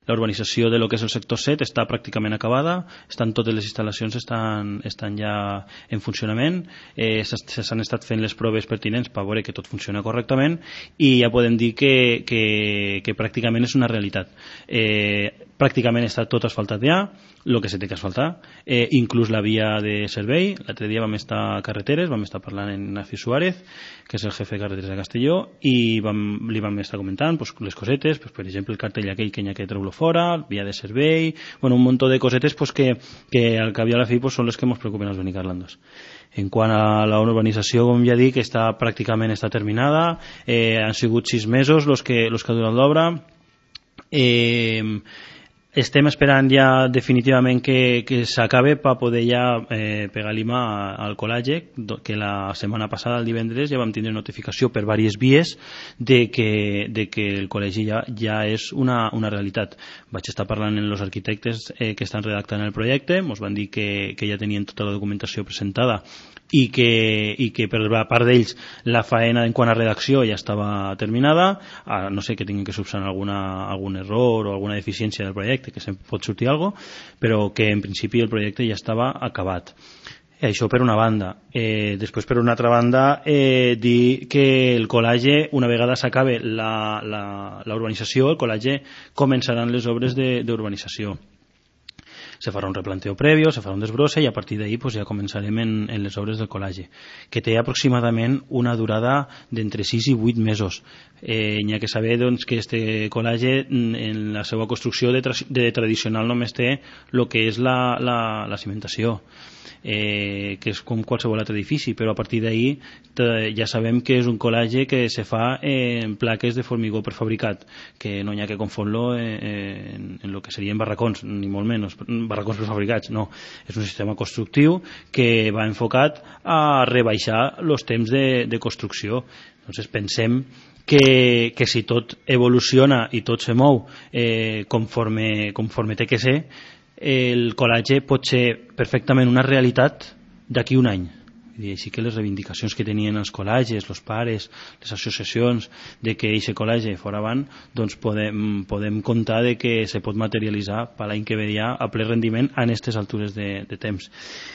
la urbanització de lo que és el sector 7 està pràcticament acabada, totes les instal·lacions estan ja en funcionament, s'han estat fent les proves pertinents per veure que tot funciona correctament i ja podem dir que pràcticament és una realitat. Pràcticament està tot asfaltat ja, el que se té que asfaltar, inclús la via de servei. L'altre dia vam estar a Carreteres, vam estar parlant amb Ignacio Suárez, que és el jefe de Carreteres de Castelló, i li vam estar comentant les cosetes, per exemple el cartell aquell que hi ha que treure-lo fora, via de servei, un munt de cosetes que al cap i a la fi són les que ens preocupen als benicarlandos. En quant a la urbanització, com ja dic, pràcticament està terminada, han sigut 6 mesos els que ha durat l'obra. Estem esperant ja definitivament que s'acabe per poder ja pegar l'ima al col·legi, que la setmana passada, el divendres, ja vam tindre notificació per diverses vies de que el col·legi ja és una realitat. Vaig estar parlant amb els arquitectes que estan redactant el projecte, ens van dir que ja tenien tota la documentació presentada i que per part d'ells la faena en quant a redacció ja estava terminada, no sé que tinguin que subsanar algun error o alguna deficiència del projecte, que sempre pot sortir alguna cosa, però que en principi el projecte ja estava acabat. Això per una banda. Després, per una altra banda, dir que el col·legi, una vegada s'acabe la urbanització, el col·legi començaran les obres d'urbanització. Se farà un replanteo prèvio, se farà un desbrosse i a partir d'ahir ja començarem en les obres del col·legi, que té aproximadament una durada d'entre 6 i 8 mesos. N'hi ha que saber que este col·legi en la seva construcció de tradicional només té el que és la cimentació, que és com qualsevol altre edifici, però a partir d'ahir ja sabem que és un col·legi que se fa en plaques de formigó prefabricat, que no hi ha que confondre-lo en el que serien barracons, ni molt menys barracons prefabricats, no, és un sistema constructiu que va enfocat a rebaixar els temps de construcció. Entonces pensem que si tot evoluciona i tot se mou conforme té que ser, el col·legi pot ser perfectament una realitat d'aquí un any. I així que les reivindicacions que tenien els col·legis, els pares, les associacions de que aquest col·legi fora avant, doncs podem comptar de que se pot materialitzar per l'any que ve ja a ple rendiment en aquestes altures de temps.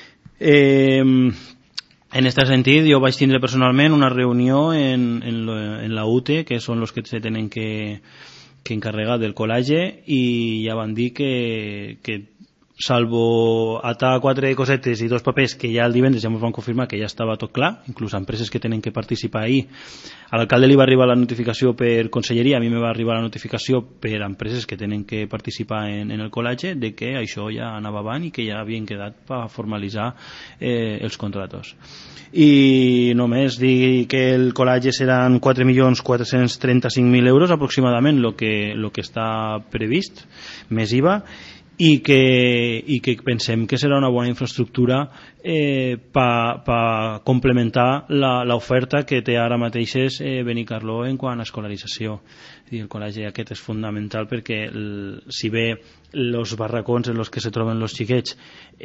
En aquest sentit, jo vaig tindre personalment una reunió en la UTE, que són els que se tenen que encarregar del col·legi, i ja van dir que salvo atar 4 cosetes i 2 papers que ja el divendres ja ens van confirmar que ja estava tot clar, inclús empreses que tenen que participar ahir. A l'alcalde li va arribar la notificació per conselleria, a mi me va arribar la notificació per empreses que tenen que participar en el col·legi, de que això ja anava avant i que ja havien quedat per formalitzar els contratos. I només dir que el col·legi seran 4.435.000 euros aproximadament el que està previst, més IVA, i que pensem que serà una bona infraestructura per complementar l'oferta que té ara mateix Benicarló en quant a escolarització. El col·legi aquest és fonamental perquè si bé els barracons en els que se troben els xiquets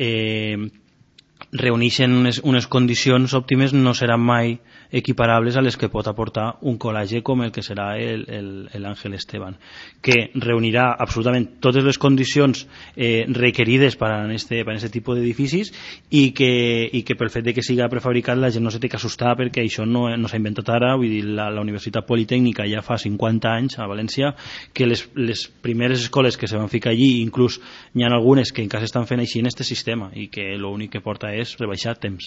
reuneixen unes condicions òptimes, no seran mai equiparables a les que pot aportar un col·legi com el que serà l'Àngel Esteban, que reunirà absolutament totes les condicions requerides per a aquest tipus d'edificis i que pel fet de que siga prefabricat la gent no se té que assustar, perquè això no s'ha inventat ara. Vull dir, la Universitat Politècnica ja fa 50 anys a València que les primeres escoles que se van ficar allí, inclús n'hi ha algunes que encara estan fent així en aquest sistema, i que l'únic que porta és rebaixar temps.